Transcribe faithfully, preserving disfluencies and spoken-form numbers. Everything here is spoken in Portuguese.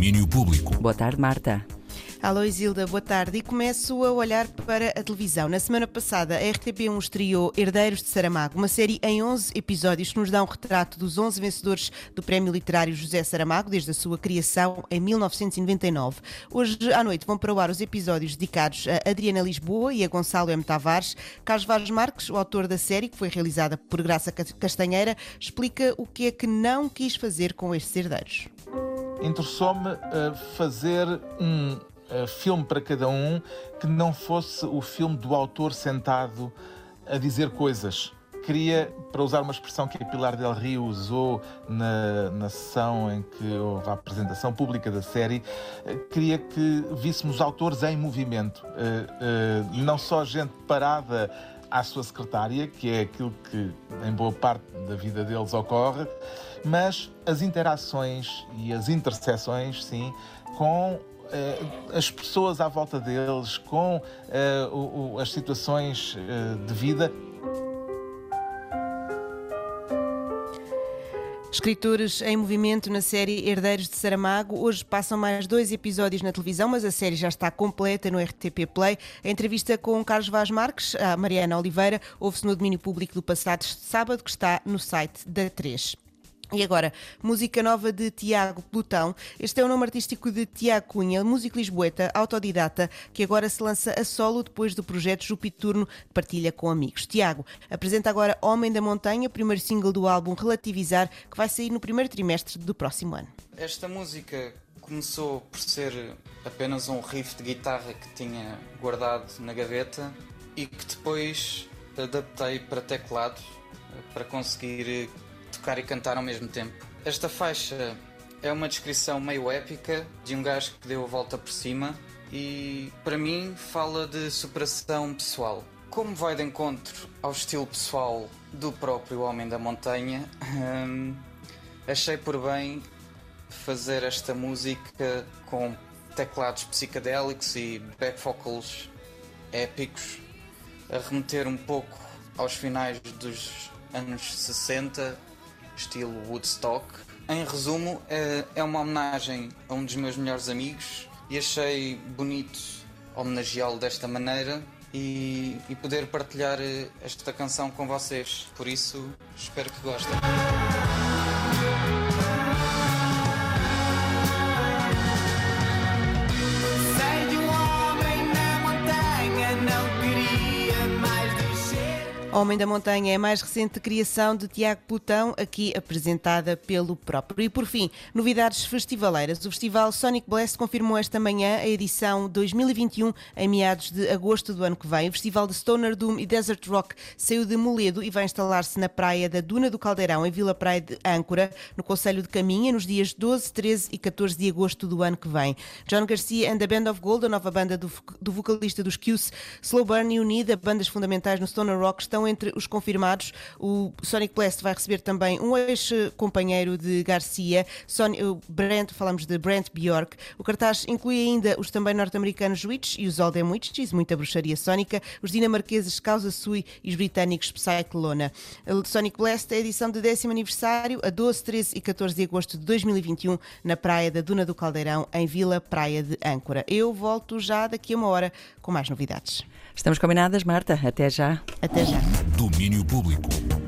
Domínio Público. Boa tarde, Marta. Alô, Isilda, boa tarde. E começo a olhar para a televisão. Na semana passada, a R T P um estreou Herdeiros de Saramago, uma série em onze episódios que nos dá um retrato dos onze vencedores do Prémio Literário José Saramago, desde a sua criação em mil novecentos e noventa e nove. Hoje à noite vão para o ar os episódios dedicados a Adriana Lisboa e a Gonçalo M. Tavares. Carlos Vaz Marques, o autor da série, que foi realizada por Graça Castanheira, explica o que é que não quis fazer com estes herdeiros. Interessou-me uh, fazer um uh, filme para cada um que não fosse o filme do autor sentado a dizer coisas. Queria, para usar uma expressão que a Pilar Del Rio usou na, na sessão em que houve a apresentação pública da série, uh, queria que víssemos autores em movimento. Uh, uh, não só gente parada à sua secretária, que é aquilo que em boa parte da vida deles ocorre, mas as interações e as interseções, sim, com eh, as pessoas à volta deles, com eh, o, o, as situações eh, de vida. Escritores em movimento na série Herdeiros de Saramago. Hoje passam mais dois episódios na televisão, mas a série já está completa no R T P Play. A entrevista com Carlos Vaz Marques, a Mariana Oliveira, ouve-se no domínio público do passado sábado, que está no site da três. E agora, música nova de Tiago Plutão. Este é o nome artístico de Tiago Cunha, músico lisboeta, autodidata, que agora se lança a solo depois do projeto Jupiturno, que partilha com amigos. Tiago apresenta agora Homem da Montanha, primeiro single do álbum Relativizar, que vai sair no primeiro trimestre do próximo ano. Esta música começou por ser apenas um riff de guitarra que tinha guardado na gaveta e que depois adaptei para teclado para conseguir tocar e cantar ao mesmo tempo. Esta faixa é uma descrição meio épica de um gajo que deu a volta por cima e, para mim, fala de superação pessoal. Como vai de encontro ao estilo pessoal do próprio Homem da Montanha, hum, achei por bem fazer esta música com teclados psicadélicos e back vocals épicos, a remeter um pouco aos finais dos anos sessenta, estilo Woodstock. Em resumo, é uma homenagem a um dos meus melhores amigos e achei bonito homenageá-lo desta maneira e, e poder partilhar esta canção com vocês. Por isso, espero que gostem. Homem da Montanha é a mais recente criação de Tiago Plutão, aqui apresentada pelo próprio. E por fim, novidades festivaleiras. O Festival Sonic Blast confirmou esta manhã a edição dois mil e vinte e um, em meados de agosto do ano que vem. O Festival de Stoner Doom e Desert Rock saiu de Moledo e vai instalar-se na praia da Duna do Caldeirão, em Vila Praia de Âncora, no concelho de Caminha, nos dias doze, treze e catorze de agosto do ano que vem. John Garcia and the Band of Gold, a nova banda do, do vocalista dos Q's, Slow Burn e Unida, bandas fundamentais no Stoner Rock, estão entre os confirmados. O Sonic Blast vai receber também um ex-companheiro de Garcia, Sony, o Brent, falamos de Brent Bjork. O cartaz inclui ainda os também norte-americanos Witch e os Oldham Witches, muita bruxaria sónica, os dinamarqueses Causa Sui e os britânicos Psyclona. O Sonic Blast é a edição de décimo aniversário, a doze, treze e catorze de agosto de dois mil e vinte e um, na praia da Duna do Caldeirão, em Vila Praia de Âncora. Eu volto já daqui a uma hora com mais novidades. Estamos combinadas, Marta. Até já. Até já. Domínio Público.